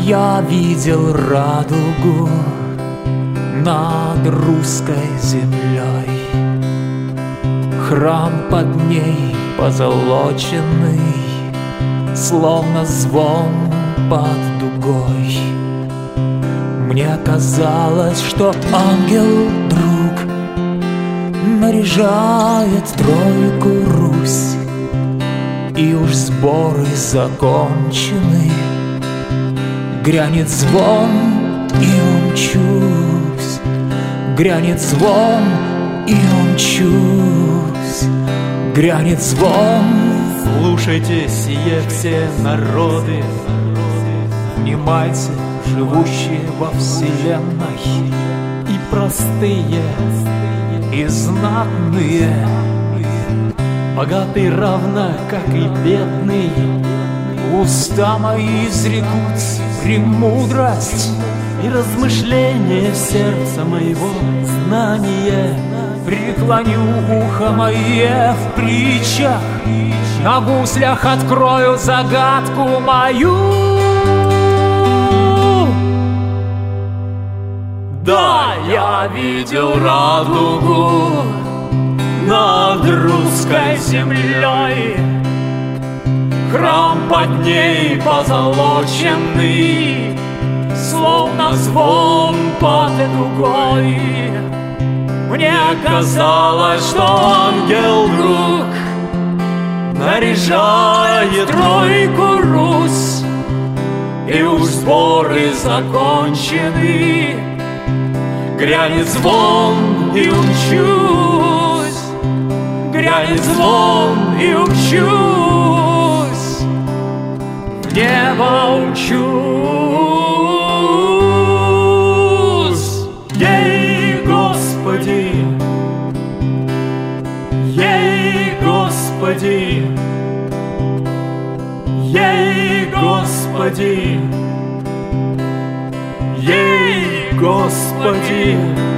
Я видел радугу над русской землей, храм под ней позолоченный, словно звон под дугой. Мне казалось, что ангел-друг наряжает тройку Русь, и уж сборы закончены. Грянет звон, и умчусь, грянет звон, и умчусь, грянет звон. Слушайте сие все народы, внимайте, живущие во вселенной, и простые, и знатные, богатый равно, как и бедный. Уста мои изрекут премудрость, и размышление сердца моего знание. преклоню ухо мое в притчах, на гуслях открою загадку мою. Да, я видел радугу над русской землей, храм под ней позолоченный, словно звон под дугой. Мне казалось, что ангел-друг наряжает тройку Русь, и уж сборы закончены. Грянет звон, и умчусь, грянет звон, и умчусь, в небо умчусь. Ей, Господи, ей, Господи, ей, Господи, ей, Господи.